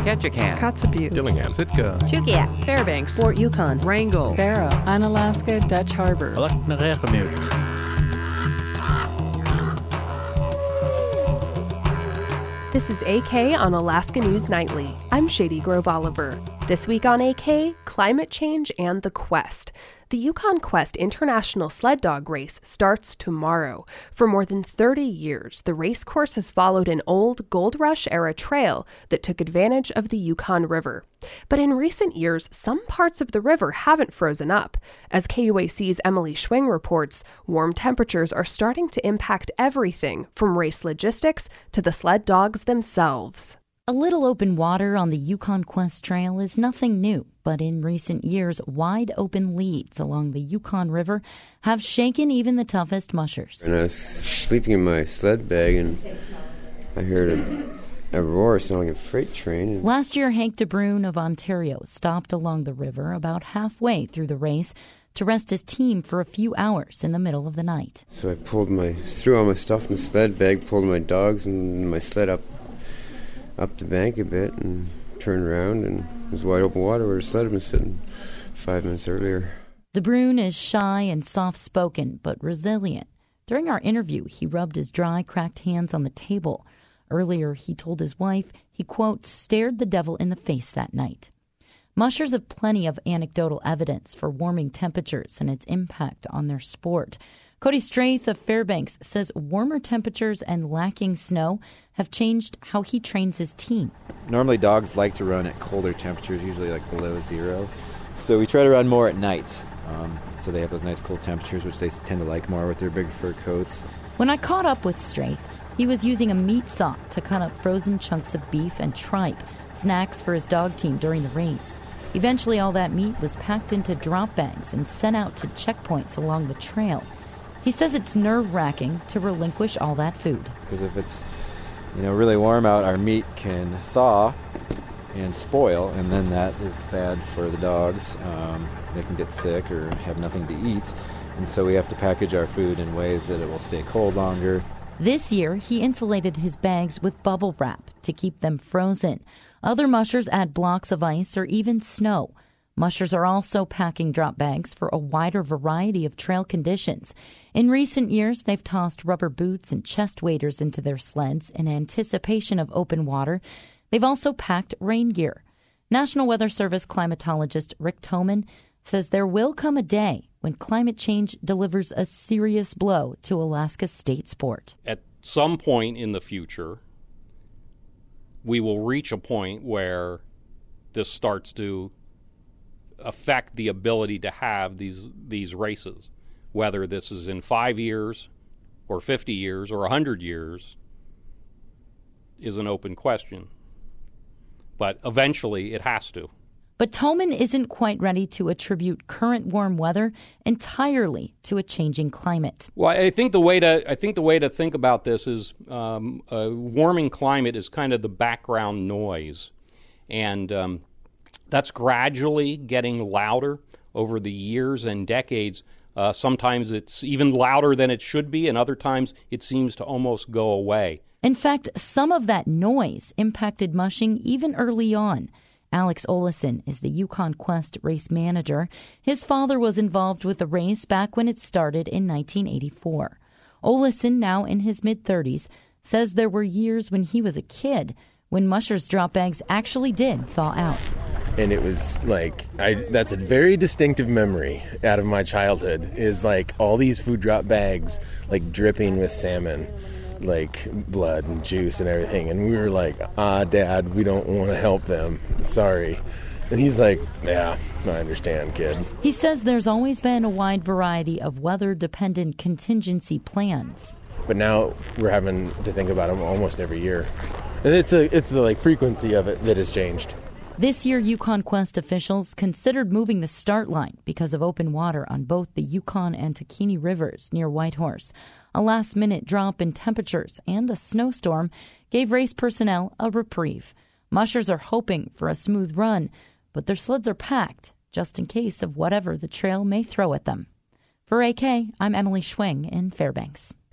Ketchikan, Kotzebue, Dillingham, Sitka, Chugiak, Fairbanks, Fort Yukon, Wrangell, Barrow, Unalaska, Dutch Harbor. This is AK on Alaska News Nightly. I'm Shady Grove Oliver. This week on AK, climate change and the quest. The Yukon Quest International Sled Dog Race starts tomorrow. For more than 30 years, the race course has followed an old Gold Rush-era trail that took advantage of the Yukon River. But in recent years, some parts of the river haven't frozen up. As KUAC's Emily Schwing reports, warm temperatures are starting to impact everything from race logistics to the sled dogs themselves. A little open water on the Yukon Quest Trail is nothing new, but in recent years, wide open leads along the Yukon River have shaken even the toughest mushers. And I was sleeping in my sled bag, and I heard a roar sounding like a freight train. Last year, Hank DeBrune of Ontario stopped along the river about halfway through the race to rest his team for a few hours in the middle of the night. So I threw all my stuff in the sled bag, pulled my dogs and my sled up the bank a bit and turned around, and it was wide open water where the sled had been sitting 5 minutes earlier. DeBrune is shy and soft-spoken, but resilient. During our interview, he rubbed his dry, cracked hands on the table. Earlier, he told his wife he, quote, stared the devil in the face that night. Mushers have plenty of anecdotal evidence for warming temperatures and its impact on their sport. Cody Straith of Fairbanks says warmer temperatures and lacking snow have changed how he trains his team. Normally dogs like to run at colder temperatures, usually like below zero. So we try to run more at night. So they have those nice cool temperatures, which they tend to like more with their big fur coats. When I caught up with Straith, he was using a meat saw to cut up frozen chunks of beef and tripe, snacks for his dog team during the race. Eventually all that meat was packed into drop bags and sent out to checkpoints along the trail. He says it's nerve-wracking to relinquish all that food. Because if it's really warm out, our meat can thaw and spoil, and then that is bad for the dogs. They can get sick or have nothing to eat, and so we have to package our food in ways that it will stay cold longer. This year, he insulated his bags with bubble wrap to keep them frozen. Other mushers add blocks of ice or even snow. Mushers are also packing drop bags for a wider variety of trail conditions. In recent years, they've tossed rubber boots and chest waders into their sleds in anticipation of open water. They've also packed rain gear. National Weather Service climatologist Rick Toman says there will come a day when climate change delivers a serious blow to Alaska's state sport. At some point in the future, we will reach a point where this starts to affect the ability to have these races. Whether this is in 5 years or 50 years or 100 years is an open question. But eventually it has to. But Toman isn't quite ready to attribute current warm weather entirely to a changing climate. Well, I think the way to think about this is a warming climate is kind of the background noise, and that's gradually getting louder over the years and decades. Sometimes it's even louder than it should be, and other times it seems to almost go away. In fact, some of that noise impacted mushing even early on. Alex Olison is the Yukon Quest race manager. His father was involved with the race back when it started in 1984. Olison, now in his mid-30s, says there were years when he was a kid when mushers' drop bags actually did thaw out. And it was like, that's a very distinctive memory out of my childhood, is like all these food drop bags like dripping with salmon, like blood and juice and everything. And we were like, Dad, we don't want to help them. Sorry. And he's like, yeah, I understand, kid. He says there's always been a wide variety of weather-dependent contingency plans. But now we're having to think about them almost every year. And it's the like frequency of it that has changed. This year, Yukon Quest officials considered moving the start line because of open water on both the Yukon and Takini rivers near Whitehorse. A last-minute drop in temperatures and a snowstorm gave race personnel a reprieve. Mushers are hoping for a smooth run, but their sleds are packed just in case of whatever the trail may throw at them. For AK, I'm Emily Schwing in Fairbanks.